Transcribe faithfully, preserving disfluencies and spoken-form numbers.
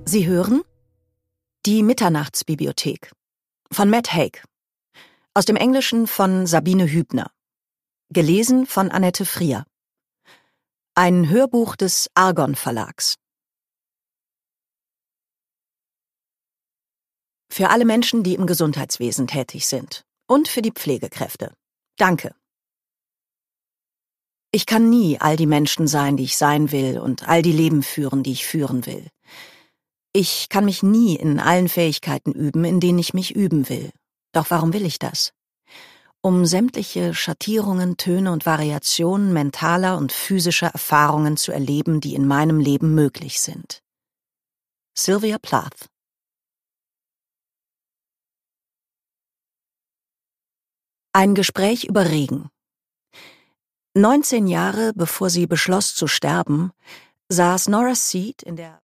Sie hören Die Mitternachtsbibliothek von Matt Haig, aus dem Englischen von Sabine Hübner, gelesen von Annette Frier. Ein Hörbuch des Argon Verlags. Für alle Menschen, die im Gesundheitswesen tätig sind und für die Pflegekräfte. Danke. Ich kann nie all die Menschen sein, die ich sein will, und all die Leben führen, die ich führen will. Ich kann mich nie in allen Fähigkeiten üben, in denen ich mich üben will. Doch warum will ich das? Um sämtliche Schattierungen, Töne und Variationen mentaler und physischer Erfahrungen zu erleben, die in meinem Leben möglich sind. Sylvia Plath. Ein Gespräch über Regen. Neunzehn Jahre bevor sie beschloss zu sterben, saß Nora Seed in der